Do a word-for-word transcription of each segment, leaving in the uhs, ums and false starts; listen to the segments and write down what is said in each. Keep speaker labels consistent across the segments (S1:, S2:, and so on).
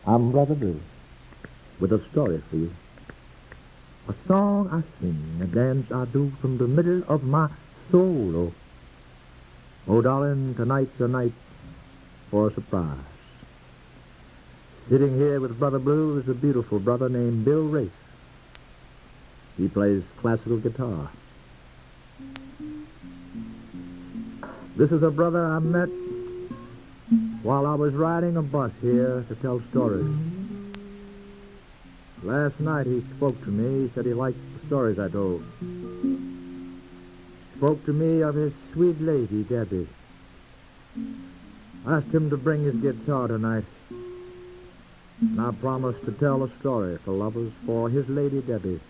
S1: I'm Brother Blue, with a story for you. A song I sing, a dance I do from the middle of my soul. Oh, oh darling, tonight's a night for a surprise. Sitting here with Brother Blue is a beautiful brother named Bill Race. He plays classical guitar. This is a brother I met while I was riding a bus here to tell stories. Last night he spoke to me. He said he liked the stories I told. Spoke to me of his sweet lady, Debbie. Asked him to bring his guitar tonight. And I promised to tell a story for lovers for his lady, Debbie.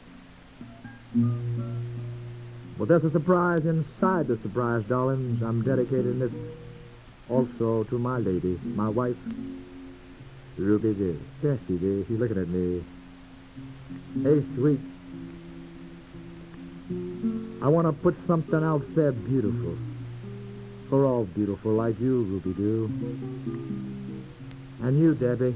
S1: Well, there's a surprise inside the surprise, darlings. I'm dedicating it also to my lady, my wife, Ruby dear. Yes, she did. She's looking at me. Hey, sweet. I want to put something out there beautiful. For all beautiful like you, Ruby do. And you, Debbie.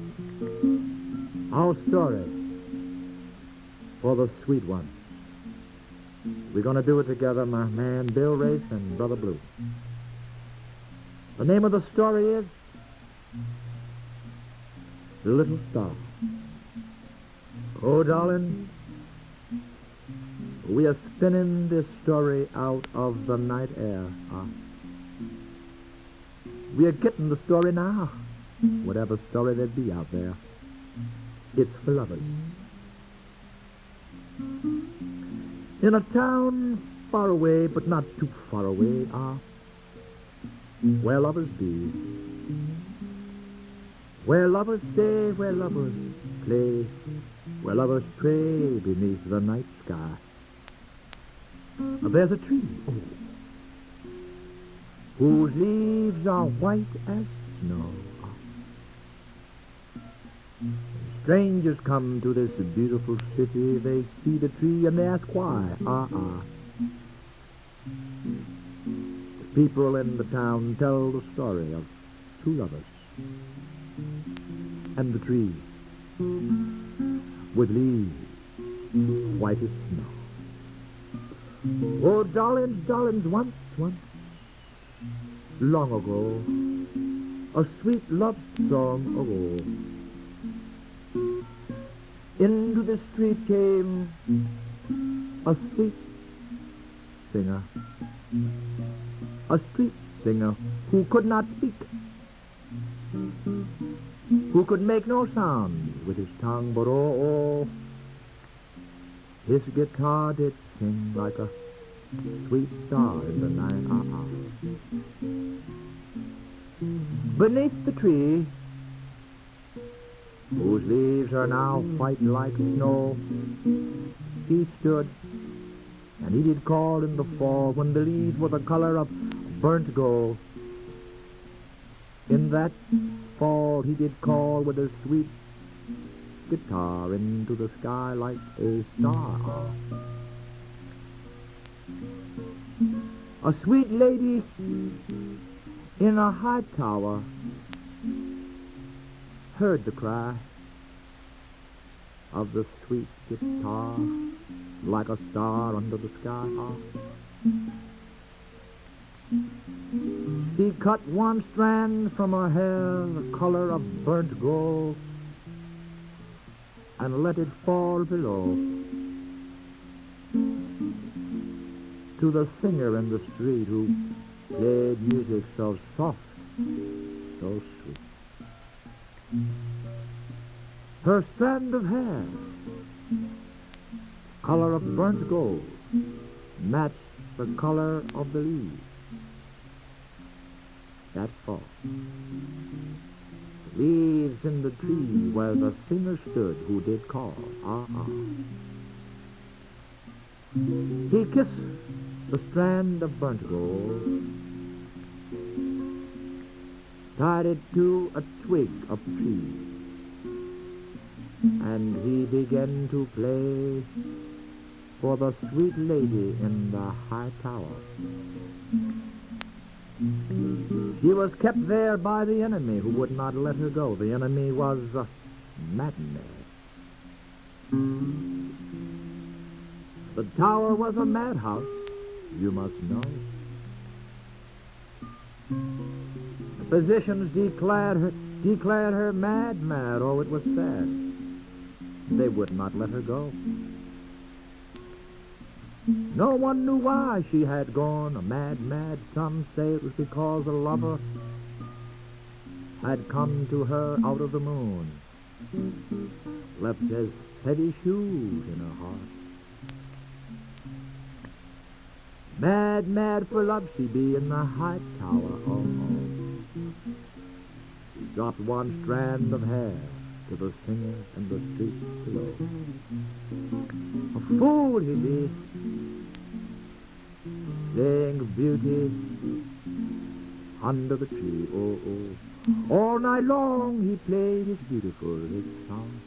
S1: Our story for the sweet one. We're going to do it together, my man Bill Race and Brother Blue. The name of the story is The Little Star. Oh, darling, we are spinning this story out of the night air. Uh, we are getting the story now. Whatever story there be out there, it's for lovers. In a town far away, but not too far away, ah, where lovers be, where lovers stay, where lovers play, where lovers pray beneath the night sky. There's a tree, oh, whose leaves are white as snow. Strangers come to this beautiful city. They see the tree and they ask why. Ah, ah. The people in the town tell the story of two lovers and the tree with leaves white as snow. Oh, darlings, darlings, once, once, long ago, a sweet love song ago. Into the street came a sweet singer, a street singer who could not speak, who could make no sound with his tongue, but oh, oh, his guitar did sing like a sweet star in the night. Uh-uh. Beneath the tree, whose leaves are now white like snow, he stood, and he did call in the fall when the leaves were the color of burnt gold. In that fall he did call with his sweet guitar into the sky like a star. A sweet lady in a high tower heard the cry of the sweet guitar like a star under the sky. She cut one strand from her hair, the color of burnt gold, and let it fall below to the singer in the street who played music so soft, so sweet. Her strand of hair, color of burnt gold, matched the color of the leaves that fall. Leaves in the tree where the singer stood who did call. Ah, ah. He kissed the strand of burnt gold, tied it to a twig of tree, and he began to play for the sweet lady in the high tower. She was kept there by the enemy who would not let her go. The enemy was uh, madness. The tower was a madhouse, you must know. The physicians declared her, declared her mad, mad. Oh, it was sad. They would not let her go. No one knew why she had gone a mad, mad. Some say it was because a lover had come to her out of the moon, left his heavy shoes in her heart. Mad, mad for love she be in the high tower, oh, oh. She dropped one strand of hair to the singer in the street below. A fool he be, playing beauty under the tree, oh, oh. All night long he played his beautiful, his song.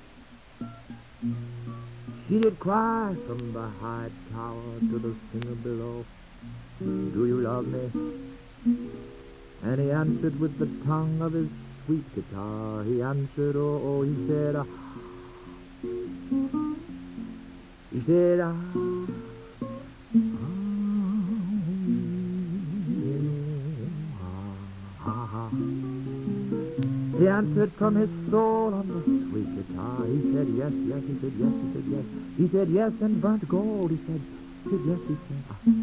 S1: She did cry from the high tower to the singer below, do you love me? And he answered with the tongue of his sweet guitar. He answered, oh, oh, he said, ah. He said, ah. He answered from his soul on the sweet guitar. He said yes, yes, he said yes, he said yes. He said yes and burnt gold. He said, he said yes, he said ah.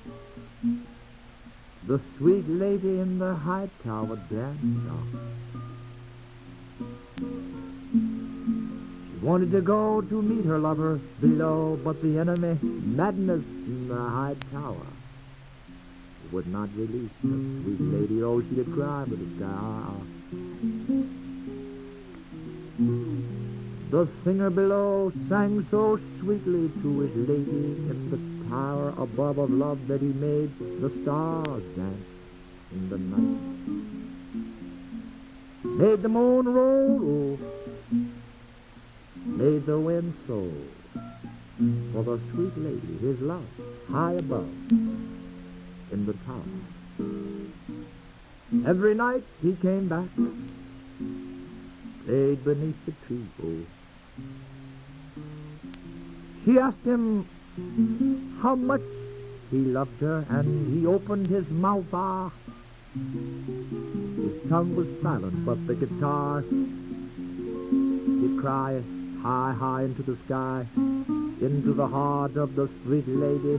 S1: The sweet lady in the high tower danced off. She wanted to go to meet her lover below, but the enemy, madness in the high tower, would not release the sweet lady. Oh, she did cry with the sky. The singer below sang so sweetly to his lady in the tower above of love that he made the stars dance in the night, made the moon roll, made the wind soar for the sweet lady, his love, high above in the tower. Every night he came back, played beneath the tree. Oh. She asked him how much he loved her, and he opened his mouth, ah. His tongue was silent, but the guitar did cry high, high into the sky, into the heart of the sweet lady.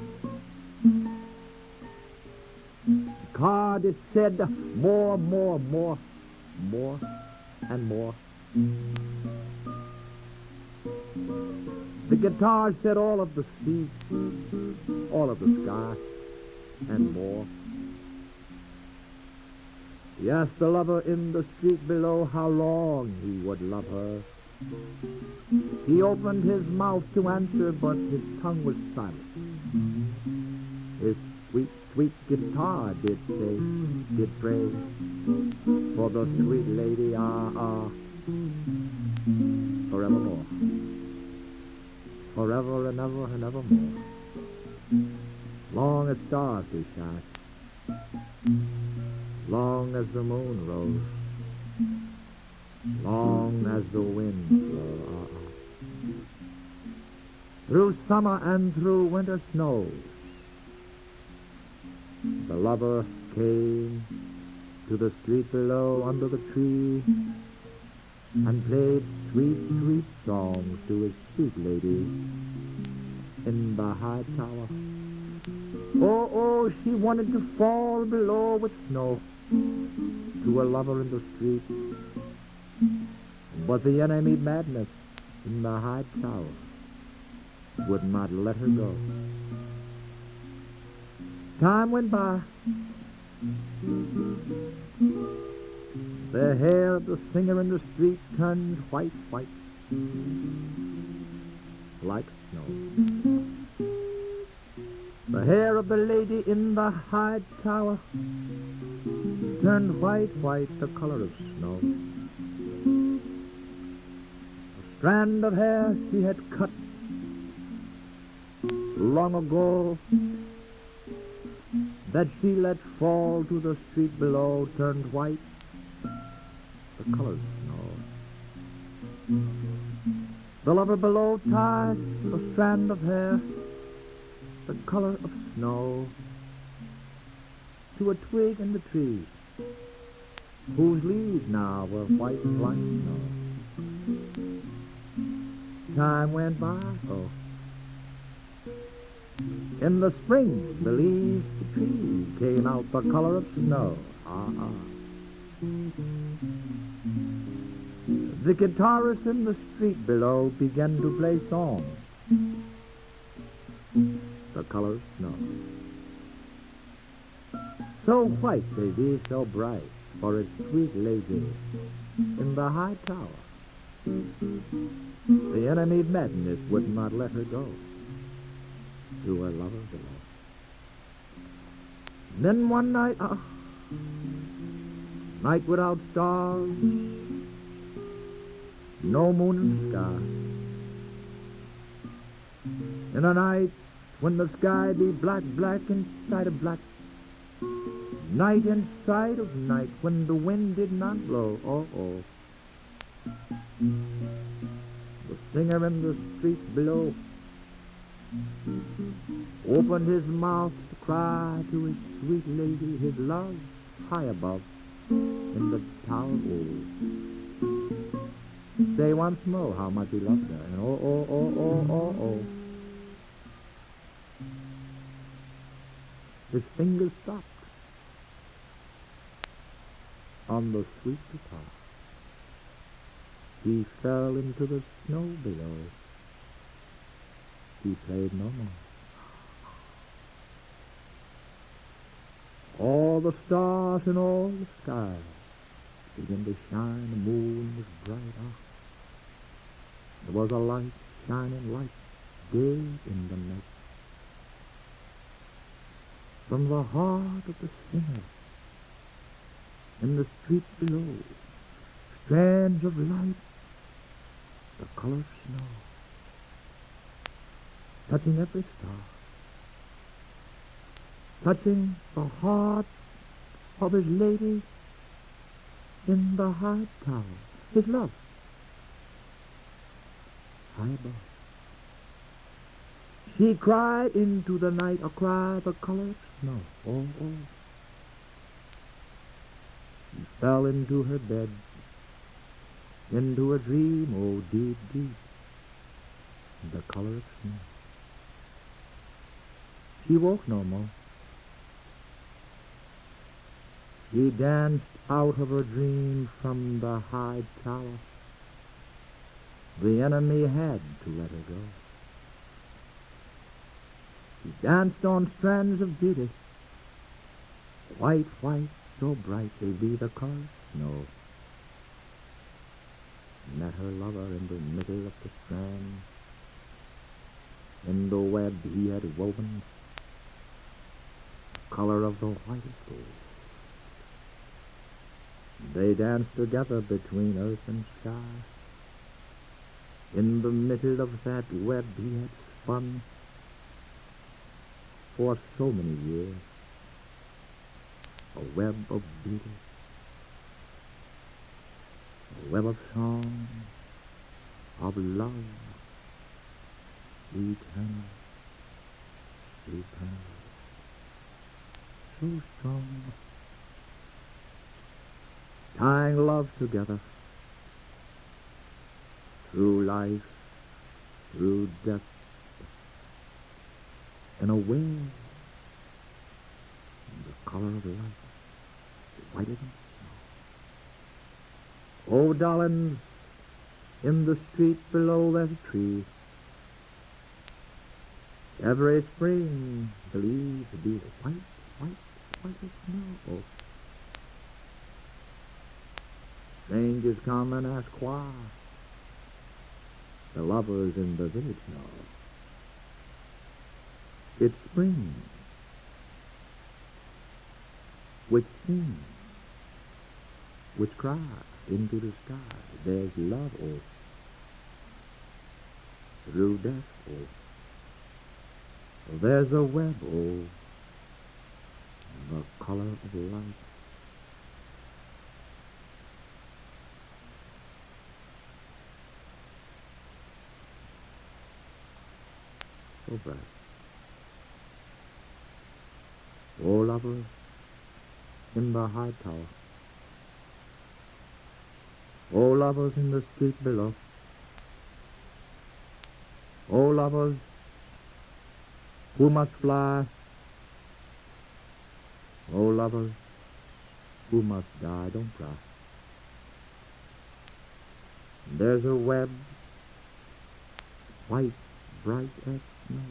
S1: The card it said more, more, more, more, and more. The guitar said all of the sea, all of the sky, and more. He asked the lover in the street below how long he would love her. He opened his mouth to answer, but his tongue was silent. His sweet, sweet guitar did say, did pray for the sweet lady, ah, ah, forevermore. Forever and ever and evermore. Long as stars do shine, long as the moon rose, long as the wind blows, ah, ah. Through summer and through winter snows, the lover came to the street below under the tree and played sweet, sweet songs to his sweet lady in the high tower. Oh, oh, she wanted to fall below with snow to a lover in the street, but the enemy madness in the high tower would not let her go. Time went by. The hair of the singer in the street turned white, white, like snow. The hair of the lady in the high tower turned white, white, the color of snow. A strand of hair she had cut long ago, that she let fall to the street below turned white, the color of snow. The lover below tied a strand of hair, the color of snow, to a twig in the tree, whose leaves now were white like snow. Time went by, oh. In the spring, the leaves, the trees came out the color of snow. Ah, ah. The guitarist in the street below began to play songs, the color of snow. So white they be, so bright, for its sweet lady in the high tower. The enemy madness would not let her go to her lover below. Then one night, ah, night without stars, no moon in the sky. In a night when the sky be black, black inside of black, night inside of night when the wind did not blow, oh, oh. The singer in the street below opened his mouth to cry to his sweet lady, his love high above in the tower, oh. Say once more how much he loved her, and oh, oh, oh, oh, oh, oh. His fingers stopped on the sweet guitar. He fell into the snow below. He played no more. All the stars in all the sky began to shine. The moon was bright. Ah, there was a light shining like day in the night. From the heart of the singer in the street below, strands of light, the color of snow, touching every star, touching the heart of his lady in the high tower, his love, high above. She cried into the night a cry the color of snow, oh, oh. She fell into her bed, into a dream, oh, deep, deep, the color of snow. She woke no more. She danced out of her dream from the high tower. The enemy had to let her go. She danced on strands of beauty, white, white, so bright they be the color of snow. Met her lover in the middle of the strand, in the web he had woven, the color of the whitest gold. They danced together between earth and sky, in the middle of that web he had spun for so many years, a web of beauty, a web of song, of love, eternal, eternal, so strong, tying love together, through life, through death, in a way, the color of light, whiter than snow. Oh, darlings, in the street below there's a tree. Every spring the leaves be white, white, white as snow. Oh. Strangers come and ask why. The lovers in the village know. It's spring, which sings, which cries into the sky. There's love, oh, through death, oh. There's a web, oh, the color of light. So bright. Oh, lovers in the high tower. Oh, lovers in the street below. Oh, lovers who must fly. Oh, lovers who must die, don't cry. There's a web, white, bright as snow,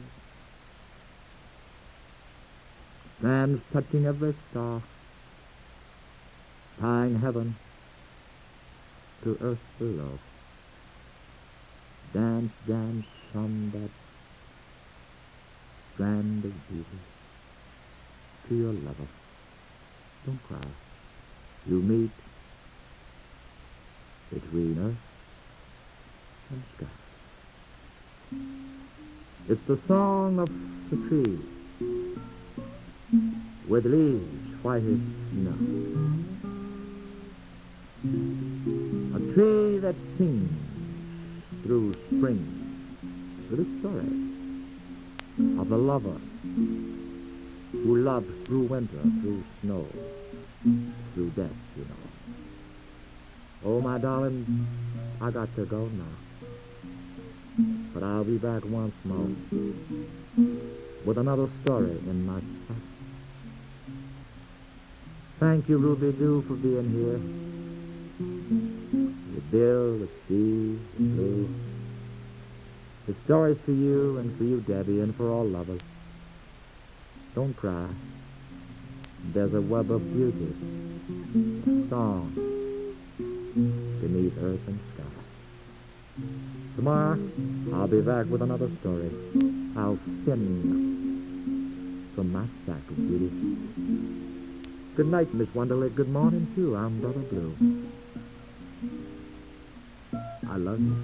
S1: stands touching every star, tying heaven to earth below. Dance, dance on that strand of beauty to your lover. Don't cry. You meet between earth and sky. It's the song of the tree with leaves white as snow. A tree that sings through spring with a story of the lover who loves through winter, through snow, through death, you know. Oh, my darling, I got to go now. But I'll be back once more with another story in my sight. Thank you, Ruby Doo, for being here. With Bill, with Steve, with Lou. The story's for you and for you, Debbie, and for all lovers. Don't cry. There's a web of beauty, a song beneath earth and sky. Tomorrow, I'll be back with another story. I'll sing from my sack of beauty. Good night, Miss Wonderly. Good morning, too. I'm Brother Blue. I love you.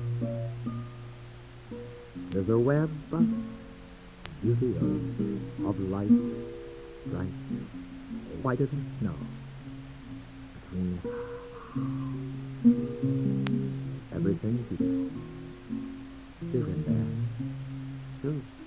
S1: There's a web of beauty of, of light, bright, whiter than snow, between everything is here and there. Too.